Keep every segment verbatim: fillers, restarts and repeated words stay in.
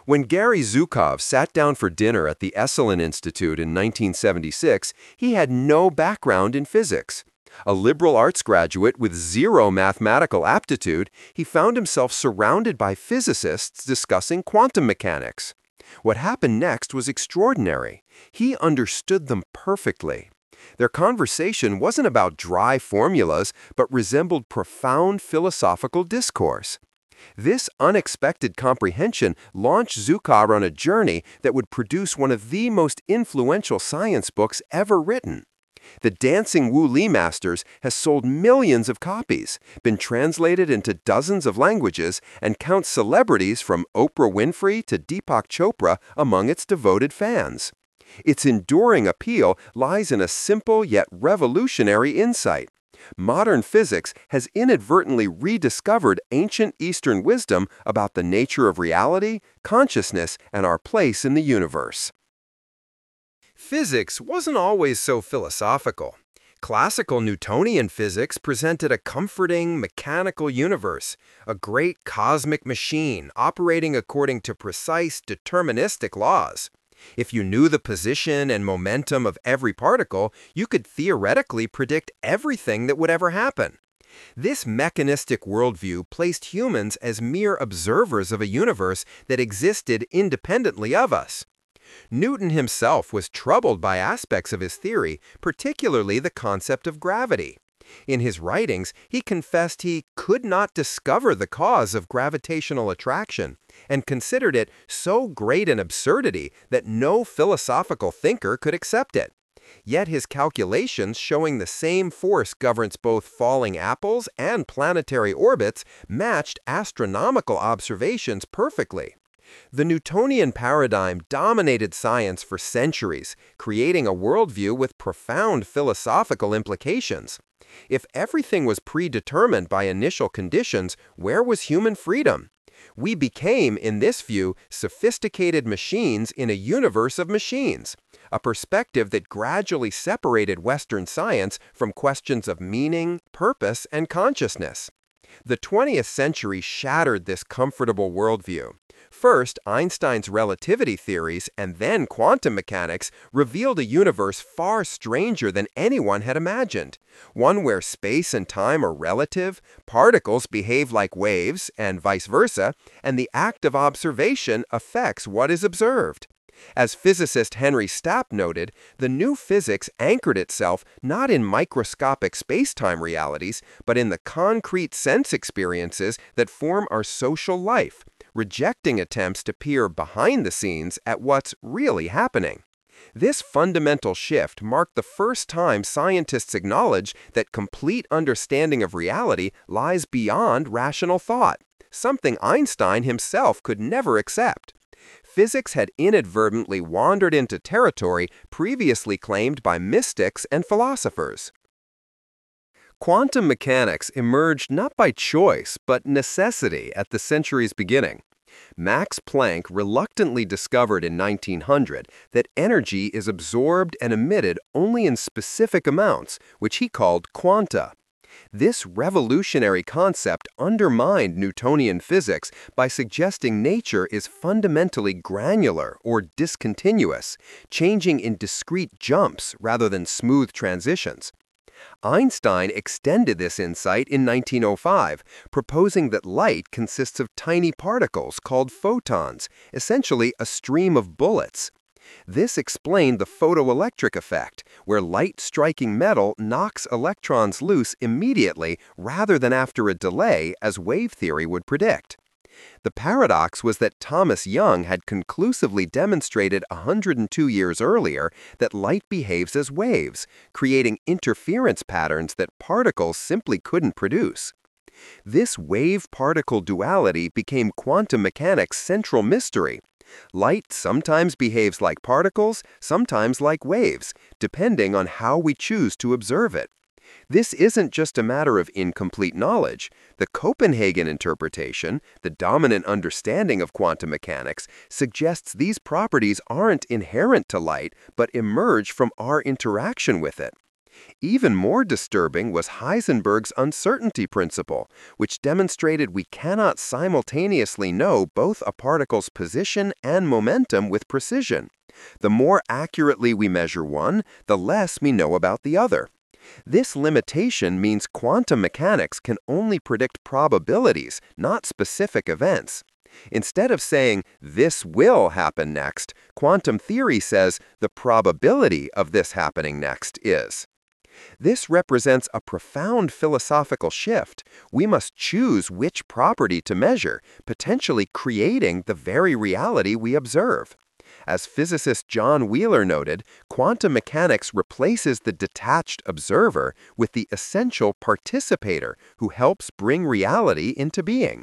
When Gary Zukov sat down for dinner at the Esalen Institute in nineteen seventy-six, he had no background in physics. A liberal arts graduate with zero mathematical aptitude, he found himself surrounded by physicists discussing quantum mechanics. What happened next was extraordinary. He understood them perfectly. Their conversation wasn't about dry formulas, but resembled profound philosophical discourse. This unexpected comprehension launched Zukov on a journey that would produce one of the most influential science books ever written. The Dancing Wu Li Masters has sold millions of copies, been translated into dozens of languages, and counts celebrities from Oprah Winfrey to Deepak Chopra among its devoted fans. Its enduring appeal lies in a simple yet revolutionary insight. Modern physics has inadvertently rediscovered ancient Eastern wisdom about the nature of reality, consciousness, and our place in the universe. Physics wasn't always so philosophical. Classical Newtonian physics presented a comforting, mechanical universe, a great cosmic machine operating according to precise, deterministic laws. If you knew the position and momentum of every particle, you could theoretically predict everything that would ever happen. This mechanistic worldview placed humans as mere observers of a universe that existed independently of us. Newton himself was troubled by aspects of his theory, particularly the concept of gravity. In his writings, he confessed he could not discover the cause of gravitational attraction, and considered it so great an absurdity that no philosophical thinker could accept it. Yet his calculations showing the same force governs both falling apples and planetary orbits matched astronomical observations perfectly. The Newtonian paradigm dominated science for centuries, creating a worldview with profound philosophical implications. If everything was predetermined by initial conditions, where was human freedom? We became, in this view, sophisticated machines in a universe of machines, a perspective that gradually separated Western science from questions of meaning, purpose, and consciousness. The twentieth century shattered this comfortable worldview. First, Einstein's relativity theories and then quantum mechanics revealed a universe far stranger than anyone had imagined, one where space and time are relative, particles behave like waves, and vice versa, and the act of observation affects what is observed. As physicist Henry Stapp noted, the new physics anchored itself not in microscopic space-time realities, but in the concrete sense experiences that form our social life, rejecting attempts to peer behind the scenes at what's really happening. This fundamental shift marked the first time scientists acknowledged that complete understanding of reality lies beyond rational thought, something Einstein himself could never accept. Physics had inadvertently wandered into territory previously claimed by mystics and philosophers. Quantum mechanics emerged not by choice, but necessity at the century's beginning. Max Planck reluctantly discovered in nineteen hundred that energy is absorbed and emitted only in specific amounts, which he called quanta. This revolutionary concept undermined Newtonian physics by suggesting nature is fundamentally granular or discontinuous, changing in discrete jumps rather than smooth transitions. Einstein extended this insight in nineteen oh five, proposing that light consists of tiny particles called photons, essentially a stream of bullets. This explained the photoelectric effect, where light striking metal knocks electrons loose immediately rather than after a delay, as wave theory would predict. The paradox was that Thomas Young had conclusively demonstrated one hundred two years earlier that light behaves as waves, creating interference patterns that particles simply couldn't produce. This wave-particle duality became quantum mechanics' central mystery. Light sometimes behaves like particles, sometimes like waves, depending on how we choose to observe it. This isn't just a matter of incomplete knowledge. The Copenhagen interpretation, the dominant understanding of quantum mechanics, suggests these properties aren't inherent to light, but emerge from our interaction with it. Even more disturbing was Heisenberg's uncertainty principle, which demonstrated we cannot simultaneously know both a particle's position and momentum with precision. The more accurately we measure one, the less we know about the other. This limitation means quantum mechanics can only predict probabilities, not specific events. Instead of saying, this will happen next, quantum theory says the probability of this happening next is. This represents a profound philosophical shift. We must choose which property to measure, potentially creating the very reality we observe. As physicist John Wheeler noted, quantum mechanics replaces the detached observer with the essential participator who helps bring reality into being.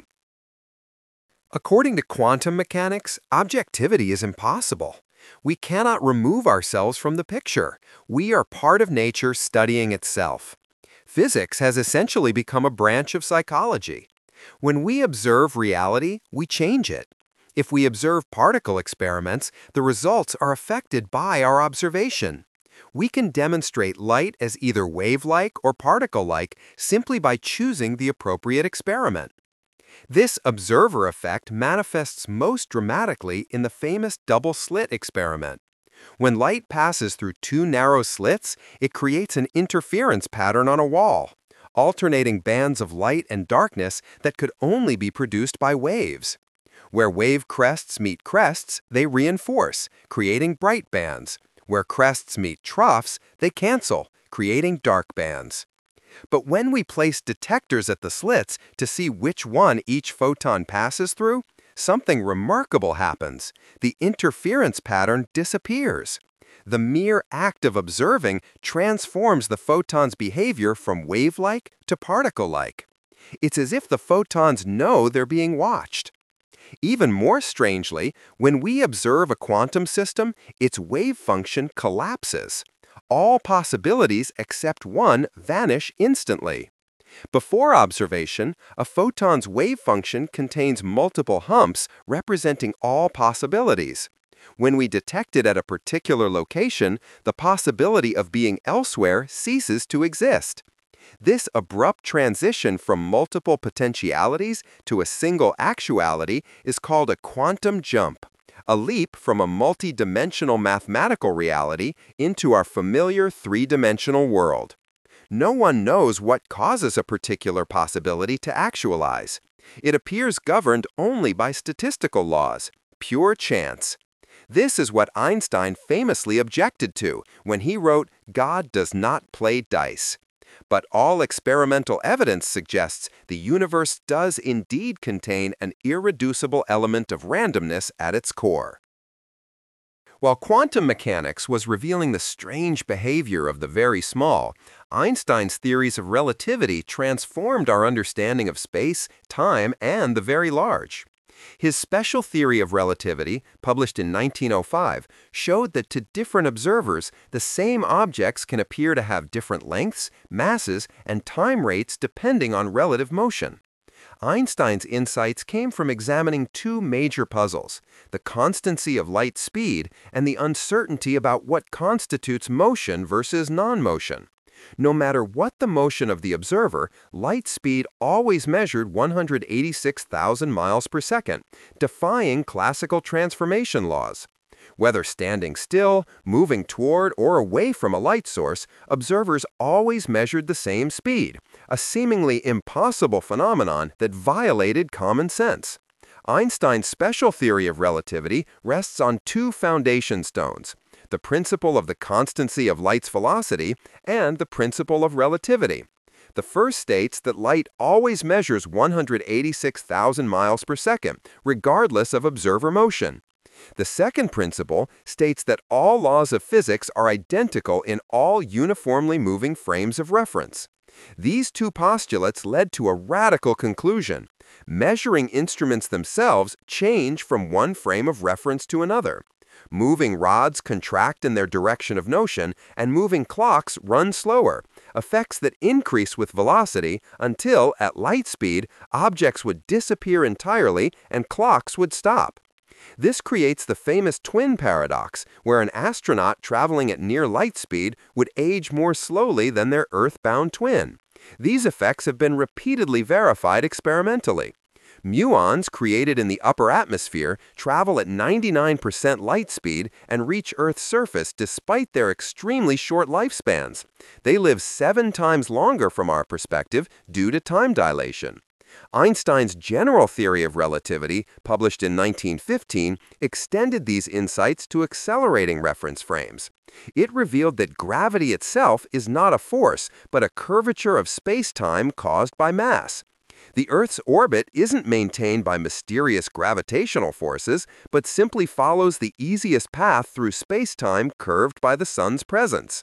According to quantum mechanics, objectivity is impossible. We cannot remove ourselves from the picture. We are part of nature studying itself. Physics has essentially become a branch of psychology. When we observe reality, we change it. If we observe particle experiments, the results are affected by our observation. We can demonstrate light as either wave-like or particle-like simply by choosing the appropriate experiment. This observer effect manifests most dramatically in the famous double-slit experiment. When light passes through two narrow slits, it creates an interference pattern on a wall, alternating bands of light and darkness that could only be produced by waves. Where wave crests meet crests, they reinforce, creating bright bands. Where crests meet troughs, they cancel, creating dark bands. But when we place detectors at the slits to see which one each photon passes through, something remarkable happens. The interference pattern disappears. The mere act of observing transforms the photon's behavior from wave-like to particle-like. It's as if the photons know they're being watched. Even more strangely, when we observe a quantum system, its wave function collapses. All possibilities except one vanish instantly. Before observation, a photon's wave function contains multiple humps representing all possibilities. When we detect it at a particular location, the possibility of being elsewhere ceases to exist. This abrupt transition from multiple potentialities to a single actuality is called a quantum jump, a leap from a multi-dimensional mathematical reality into our familiar three-dimensional world. No one knows what causes a particular possibility to actualize. It appears governed only by statistical laws, pure chance. This is what Einstein famously objected to when he wrote, "God does not play dice." But all experimental evidence suggests the universe does indeed contain an irreducible element of randomness at its core. While quantum mechanics was revealing the strange behavior of the very small, Einstein's theories of relativity transformed our understanding of space, time, and the very large. His special theory of relativity, published in nineteen oh five, showed that to different observers, the same objects can appear to have different lengths, masses, and time rates depending on relative motion. Einstein's insights came from examining two major puzzles: the constancy of light speed and the uncertainty about what constitutes motion versus non-motion. No matter what the motion of the observer, light speed always measured one hundred eighty-six thousand miles per second, defying classical transformation laws. Whether standing still, moving toward, or away from a light source, observers always measured the same speed, a seemingly impossible phenomenon that violated common sense. Einstein's special theory of relativity rests on two foundation stones: the principle of the constancy of light's velocity and the principle of relativity. The first states that light always measures one hundred eighty-six thousand miles per second, regardless of observer motion. The second principle states that all laws of physics are identical in all uniformly moving frames of reference. These two postulates led to a radical conclusion. Measuring instruments themselves change from one frame of reference to another. Moving rods contract in their direction of motion, and moving clocks run slower, effects that increase with velocity until, at light speed, objects would disappear entirely and clocks would stop. This creates the famous twin paradox, where an astronaut traveling at near light speed would age more slowly than their Earth-bound twin. These effects have been repeatedly verified experimentally. Muons created in the upper atmosphere travel at ninety-nine percent light speed and reach Earth's surface despite their extremely short lifespans. They live seven times longer from our perspective due to time dilation. Einstein's general theory of relativity, published in nineteen fifteen, extended these insights to accelerating reference frames. It revealed that gravity itself is not a force, but a curvature of space-time caused by mass. The Earth's orbit isn't maintained by mysterious gravitational forces, but simply follows the easiest path through space-time curved by the Sun's presence.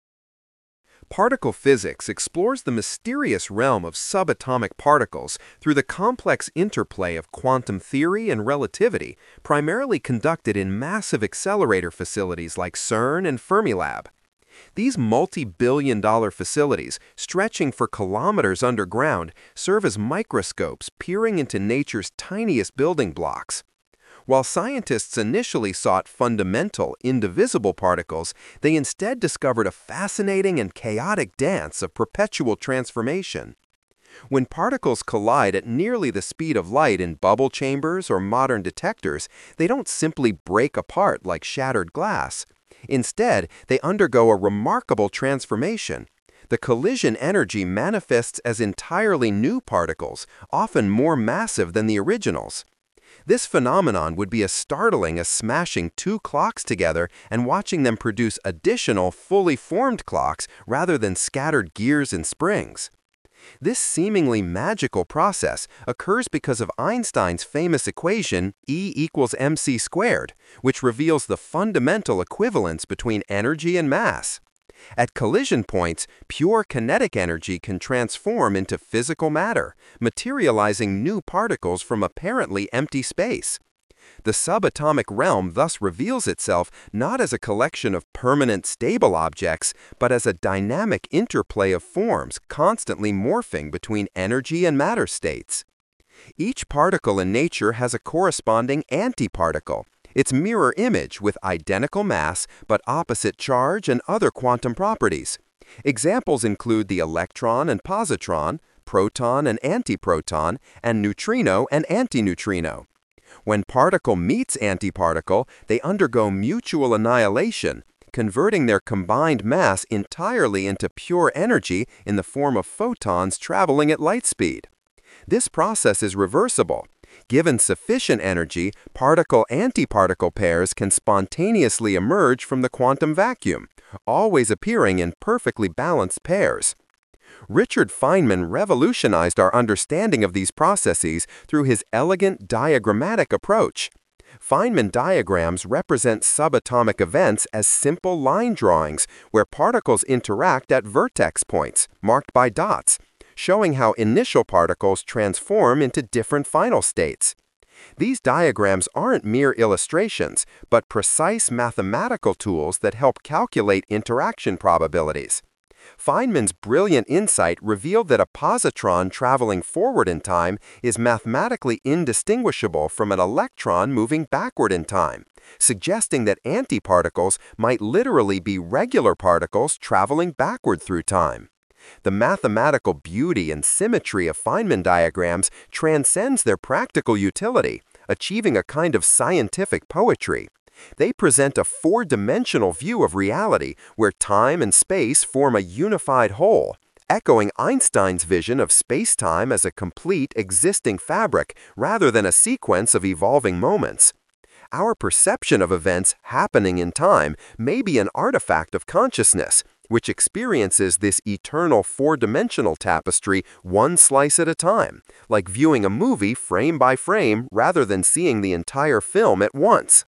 Particle physics explores the mysterious realm of subatomic particles through the complex interplay of quantum theory and relativity, primarily conducted in massive accelerator facilities like CERN and Fermilab. These multi-billion dollar facilities, stretching for kilometers underground, serve as microscopes peering into nature's tiniest building blocks. While scientists initially sought fundamental, indivisible particles, they instead discovered a fascinating and chaotic dance of perpetual transformation. When particles collide at nearly the speed of light in bubble chambers or modern detectors, they don't simply break apart like shattered glass. Instead, they undergo a remarkable transformation. The collision energy manifests as entirely new particles, often more massive than the originals. This phenomenon would be as startling as smashing two clocks together and watching them produce additional, fully formed clocks rather than scattered gears and springs. This seemingly magical process occurs because of Einstein's famous equation E equals mc squared, which reveals the fundamental equivalence between energy and mass. At collision points, pure kinetic energy can transform into physical matter, materializing new particles from apparently empty space. The subatomic realm thus reveals itself not as a collection of permanent stable objects, but as a dynamic interplay of forms constantly morphing between energy and matter states. Each particle in nature has a corresponding antiparticle, its mirror image with identical mass but opposite charge and other quantum properties. Examples include the electron and positron, proton and antiproton, and neutrino and antineutrino. When particle meets antiparticle, they undergo mutual annihilation, converting their combined mass entirely into pure energy in the form of photons traveling at light speed. This process is reversible. Given sufficient energy, particle-antiparticle pairs can spontaneously emerge from the quantum vacuum, always appearing in perfectly balanced pairs. Richard Feynman revolutionized our understanding of these processes through his elegant diagrammatic approach. Feynman diagrams represent subatomic events as simple line drawings where particles interact at vertex points, marked by dots, showing how initial particles transform into different final states. These diagrams aren't mere illustrations, but precise mathematical tools that help calculate interaction probabilities. Feynman's brilliant insight revealed that a positron traveling forward in time is mathematically indistinguishable from an electron moving backward in time, suggesting that antiparticles might literally be regular particles traveling backward through time. The mathematical beauty and symmetry of Feynman diagrams transcends their practical utility, achieving a kind of scientific poetry. They present a four-dimensional view of reality where time and space form a unified whole, echoing Einstein's vision of space-time as a complete existing fabric rather than a sequence of evolving moments. Our perception of events happening in time may be an artifact of consciousness, which experiences this eternal four-dimensional tapestry one slice at a time, like viewing a movie frame by frame rather than seeing the entire film at once.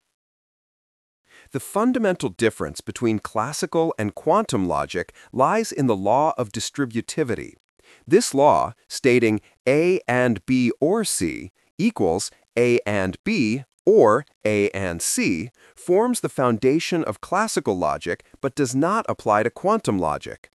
The fundamental difference between classical and quantum logic lies in the law of distributivity. This law, stating A and B or C equals A and B or A and C, forms the foundation of classical logic but does not apply to quantum logic.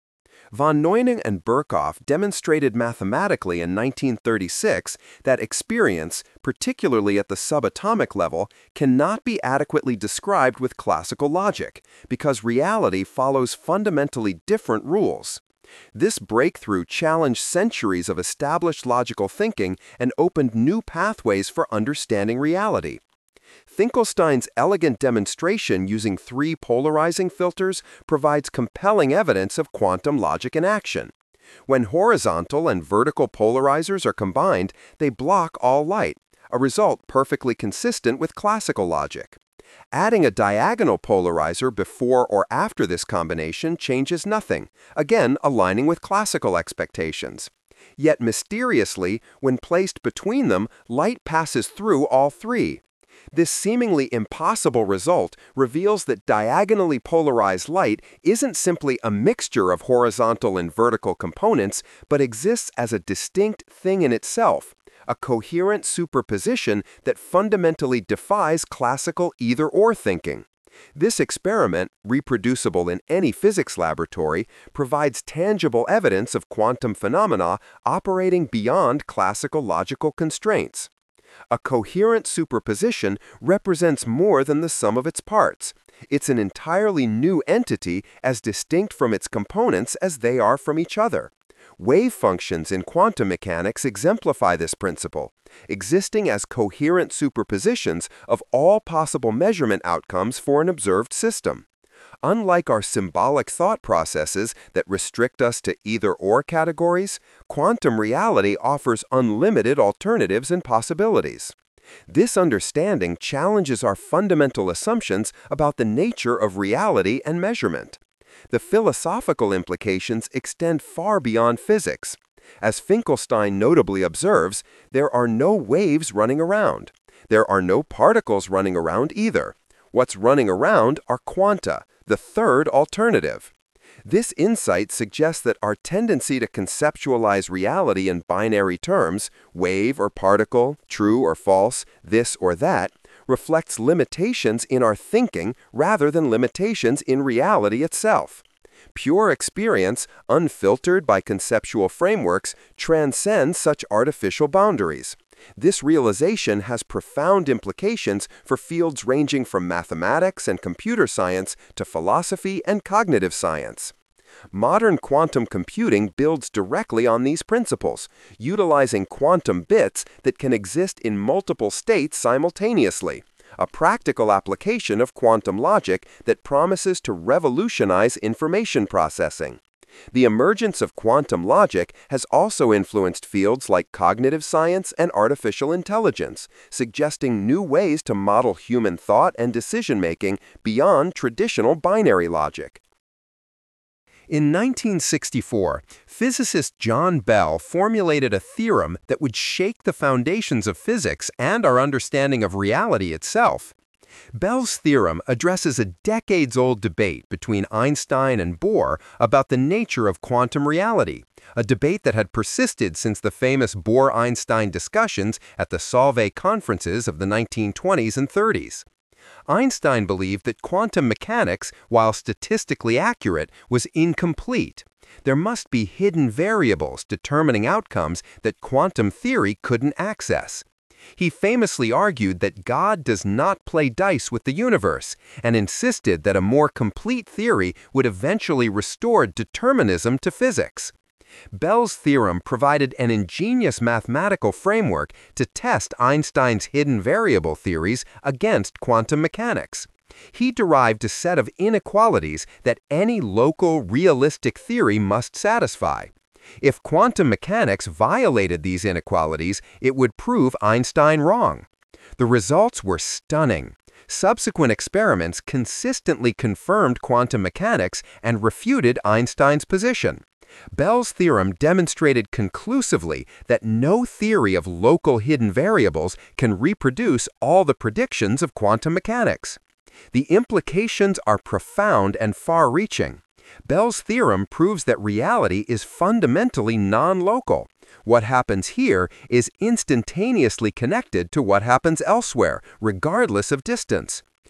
Von Neumann and Birkhoff demonstrated mathematically in nineteen thirty-six that experience, particularly at the subatomic level, cannot be adequately described with classical logic because reality follows fundamentally different rules. This breakthrough challenged centuries of established logical thinking and opened new pathways for understanding reality. Finkelstein's elegant demonstration using three polarizing filters provides compelling evidence of quantum logic in action. When horizontal and vertical polarizers are combined, they block all light, a result perfectly consistent with classical logic. Adding a diagonal polarizer before or after this combination changes nothing, again aligning with classical expectations. Yet mysteriously, when placed between them, light passes through all three. This seemingly impossible result reveals that diagonally polarized light isn't simply a mixture of horizontal and vertical components, but exists as a distinct thing in itself, a coherent superposition that fundamentally defies classical either-or thinking. This experiment, reproducible in any physics laboratory, provides tangible evidence of quantum phenomena operating beyond classical logical constraints. A coherent superposition represents more than the sum of its parts. It's an entirely new entity as distinct from its components as they are from each other. Wave functions in quantum mechanics exemplify this principle, existing as coherent superpositions of all possible measurement outcomes for an observed system. Unlike our symbolic thought processes that restrict us to either-or categories, quantum reality offers unlimited alternatives and possibilities. This understanding challenges our fundamental assumptions about the nature of reality and measurement. The philosophical implications extend far beyond physics. As Finkelstein notably observes, there are no waves running around. There are no particles running around either. What's running around are quanta, the third alternative. This insight suggests that our tendency to conceptualize reality in binary terms, wave or particle, true or false, this or that, reflects limitations in our thinking rather than limitations in reality itself. Pure experience, unfiltered by conceptual frameworks, transcends such artificial boundaries. This realization has profound implications for fields ranging from mathematics and computer science to philosophy and cognitive science. Modern quantum computing builds directly on these principles, utilizing quantum bits that can exist in multiple states simultaneously, a practical application of quantum logic that promises to revolutionize information processing. The emergence of quantum logic has also influenced fields like cognitive science and artificial intelligence, suggesting new ways to model human thought and decision-making beyond traditional binary logic. In nineteen sixty-four, physicist John Bell formulated a theorem that would shake the foundations of physics and our understanding of reality itself. Bell's theorem addresses a decades-old debate between Einstein and Bohr about the nature of quantum reality, a debate that had persisted since the famous Bohr-Einstein discussions at the Solvay conferences of the nineteen twenties and thirties. Einstein believed that quantum mechanics, while statistically accurate, was incomplete. There must be hidden variables determining outcomes that quantum theory couldn't access. He famously argued that God does not play dice with the universe, and insisted that a more complete theory would eventually restore determinism to physics. Bell's theorem provided an ingenious mathematical framework to test Einstein's hidden variable theories against quantum mechanics. He derived a set of inequalities that any local, realistic theory must satisfy. If quantum mechanics violated these inequalities, it would prove Einstein wrong. The results were stunning. Subsequent experiments consistently confirmed quantum mechanics and refuted Einstein's position. Bell's theorem demonstrated conclusively that no theory of local hidden variables can reproduce all the predictions of quantum mechanics. The implications are profound and far-reaching. Bell's theorem proves that reality is fundamentally non-local. What happens here is instantaneously connected to what happens elsewhere, regardless of distance.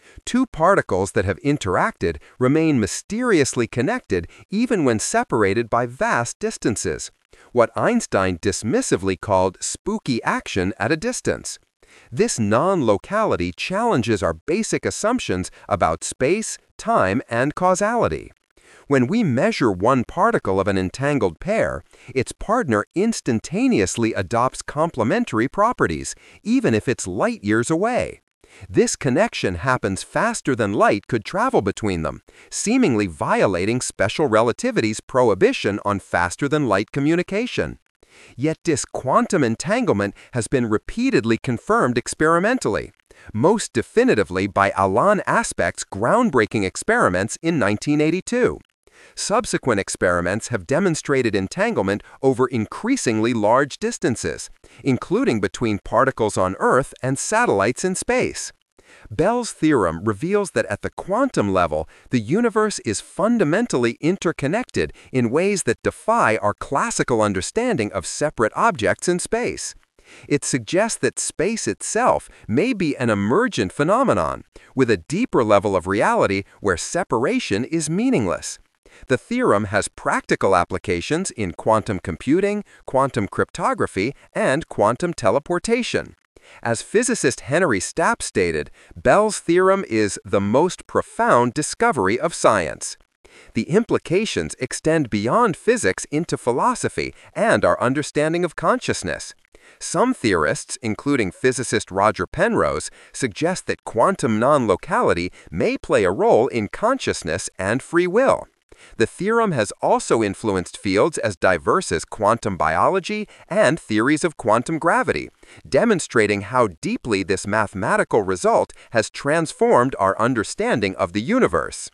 Two particles that have interacted remain mysteriously connected even when separated by vast distances, what Einstein dismissively called spooky action at a distance. This non-locality challenges our basic assumptions about space, time, and causality. When we measure one particle of an entangled pair, its partner instantaneously adopts complementary properties, even if it's light years away. This connection happens faster than light could travel between them, seemingly violating special relativity's prohibition on faster-than-light communication. Yet this quantum entanglement has been repeatedly confirmed experimentally, most definitively by Alain Aspect's groundbreaking experiments in nineteen eighty-two. Subsequent experiments have demonstrated entanglement over increasingly large distances, including between particles on Earth and satellites in space. Bell's theorem reveals that at the quantum level, the universe is fundamentally interconnected in ways that defy our classical understanding of separate objects in space. It suggests that space itself may be an emergent phenomenon, with a deeper level of reality where separation is meaningless. The theorem has practical applications in quantum computing, quantum cryptography, and quantum teleportation. As physicist Henry Stapp stated, Bell's theorem is the most profound discovery of science. The implications extend beyond physics into philosophy and our understanding of consciousness. Some theorists, including physicist Roger Penrose, suggest that quantum non-locality may play a role in consciousness and free will. The theorem has also influenced fields as diverse as quantum biology and theories of quantum gravity, demonstrating how deeply this mathematical result has transformed our understanding of the universe.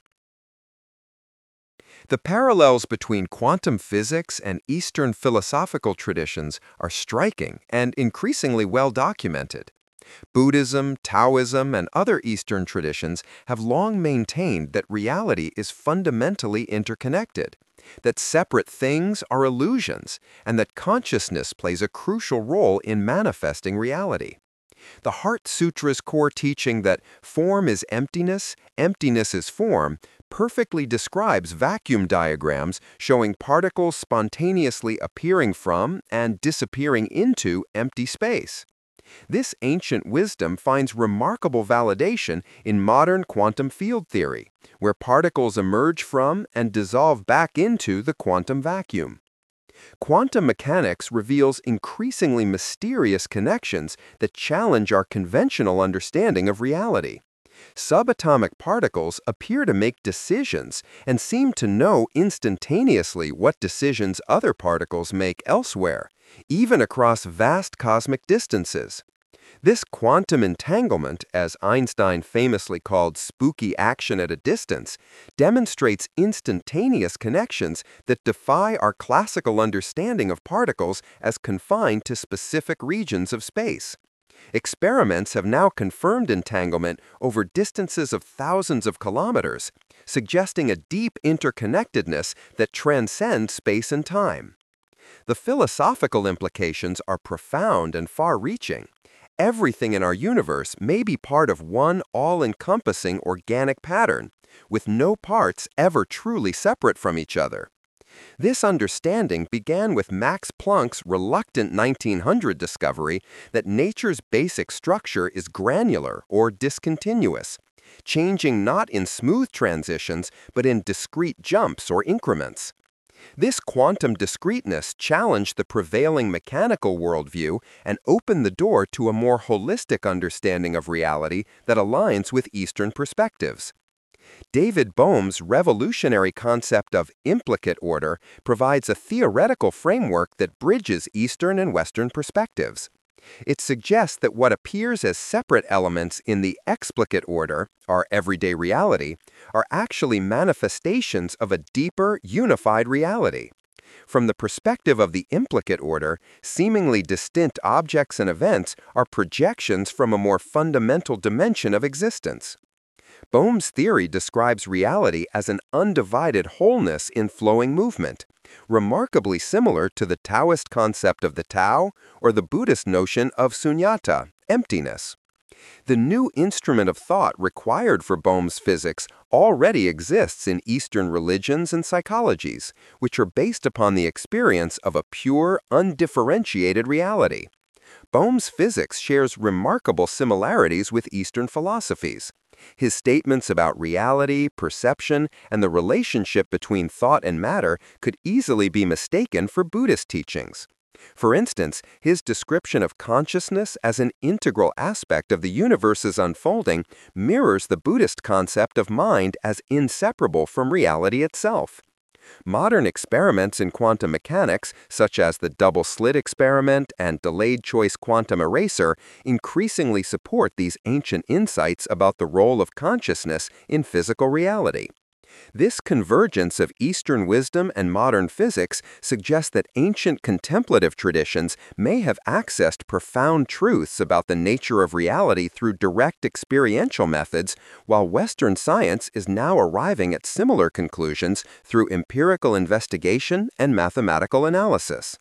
The parallels between quantum physics and Eastern philosophical traditions are striking and increasingly well documented. Buddhism, Taoism, and other Eastern traditions have long maintained that reality is fundamentally interconnected, that separate things are illusions, and that consciousness plays a crucial role in manifesting reality. The Heart Sutra's core teaching that form is emptiness, emptiness is form, perfectly describes vacuum diagrams showing particles spontaneously appearing from and disappearing into empty space. This ancient wisdom finds remarkable validation in modern quantum field theory, where particles emerge from and dissolve back into the quantum vacuum. Quantum mechanics reveals increasingly mysterious connections that challenge our conventional understanding of reality. Subatomic particles appear to make decisions and seem to know instantaneously what decisions other particles make elsewhere, even across vast cosmic distances. This quantum entanglement, as Einstein famously called spooky action at a distance, demonstrates instantaneous connections that defy our classical understanding of particles as confined to specific regions of space. Experiments have now confirmed entanglement over distances of thousands of kilometers, suggesting a deep interconnectedness that transcends space and time. The philosophical implications are profound and far-reaching. Everything in our universe may be part of one all-encompassing organic pattern, with no parts ever truly separate from each other. This understanding began with Max Planck's reluctant nineteen hundred discovery that nature's basic structure is granular or discontinuous, changing not in smooth transitions but in discrete jumps or increments. This quantum discreteness challenged the prevailing mechanical worldview and opened the door to a more holistic understanding of reality that aligns with Eastern perspectives. David Bohm's revolutionary concept of implicate order provides a theoretical framework that bridges Eastern and Western perspectives. It suggests that what appears as separate elements in the explicate order, our everyday reality, are actually manifestations of a deeper, unified reality. From the perspective of the implicate order, seemingly distinct objects and events are projections from a more fundamental dimension of existence. Bohm's theory describes reality as an undivided wholeness in flowing movement, remarkably similar to the Taoist concept of the Tao or the Buddhist notion of sunyata, emptiness. The new instrument of thought required for Bohm's physics already exists in Eastern religions and psychologies, which are based upon the experience of a pure, undifferentiated reality. Bohm's physics shares remarkable similarities with Eastern philosophies. His statements about reality, perception, and the relationship between thought and matter could easily be mistaken for Buddhist teachings. For instance, his description of consciousness as an integral aspect of the universe's unfolding mirrors the Buddhist concept of mind as inseparable from reality itself. Modern experiments in quantum mechanics, such as the double-slit experiment and delayed choice quantum eraser, increasingly support these ancient insights about the role of consciousness in physical reality. This convergence of Eastern wisdom and modern physics suggests that ancient contemplative traditions may have accessed profound truths about the nature of reality through direct experiential methods, while Western science is now arriving at similar conclusions through empirical investigation and mathematical analysis.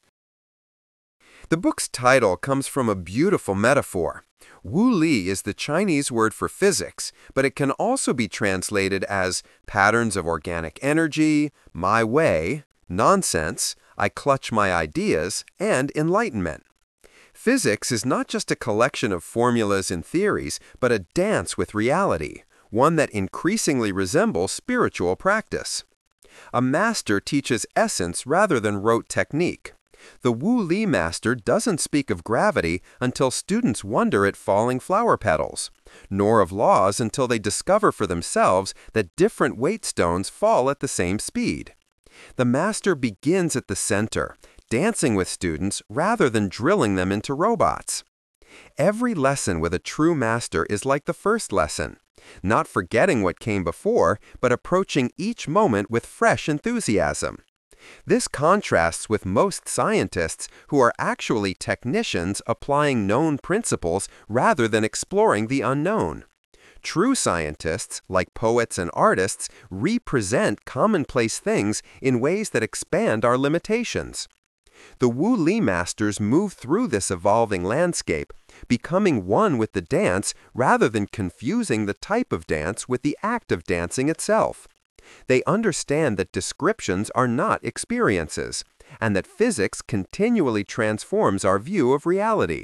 The book's title comes from a beautiful metaphor. Wu Li is the Chinese word for physics, but it can also be translated as patterns of organic energy, my way, nonsense, I clutch my ideas, and enlightenment. Physics is not just a collection of formulas and theories, but a dance with reality, one that increasingly resembles spiritual practice. A master teaches essence rather than rote technique. The Wu Li master doesn't speak of gravity until students wonder at falling flower petals, nor of laws until they discover for themselves that different weight stones fall at the same speed. The master begins at the center, dancing with students rather than drilling them into robots. Every lesson with a true master is like the first lesson, not forgetting what came before, but approaching each moment with fresh enthusiasm. This contrasts with most scientists who are actually technicians applying known principles rather than exploring the unknown. True scientists, like poets and artists, represent commonplace things in ways that expand our limitations. The Wu Li masters move through this evolving landscape, becoming one with the dance rather than confusing the type of dance with the act of dancing itself. They understand that descriptions are not experiences, and that physics continually transforms our view of reality.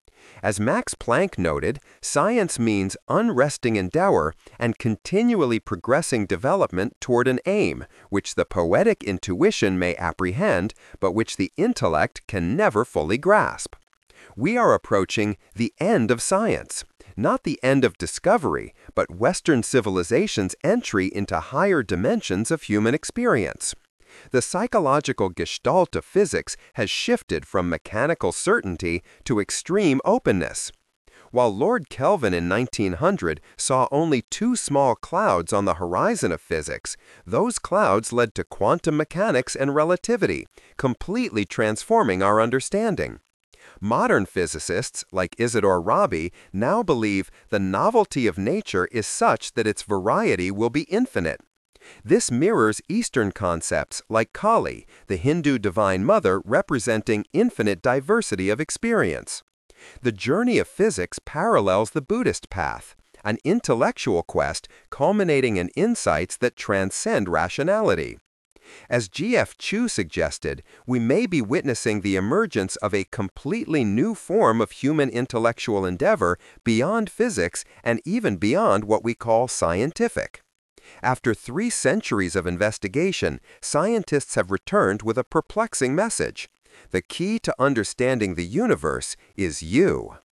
As Max Planck noted, science means unresting endeavor and continually progressing development toward an aim, which the poetic intuition may apprehend, but which the intellect can never fully grasp. We are approaching the end of science. Not the end of discovery, but Western civilization's entry into higher dimensions of human experience. The psychological gestalt of physics has shifted from mechanical certainty to extreme openness. While Lord Kelvin in nineteen hundred saw only two small clouds on the horizon of physics, those clouds led to quantum mechanics and relativity, completely transforming our understanding. Modern physicists, like Isidore Rabi, now believe the novelty of nature is such that its variety will be infinite. This mirrors Eastern concepts like Kali, the Hindu divine mother representing infinite diversity of experience. The journey of physics parallels the Buddhist path, an intellectual quest culminating in insights that transcend rationality. As G F Chu suggested, we may be witnessing the emergence of a completely new form of human intellectual endeavor beyond physics and even beyond what we call scientific. After three centuries of investigation, scientists have returned with a perplexing message. The key to understanding the universe is you.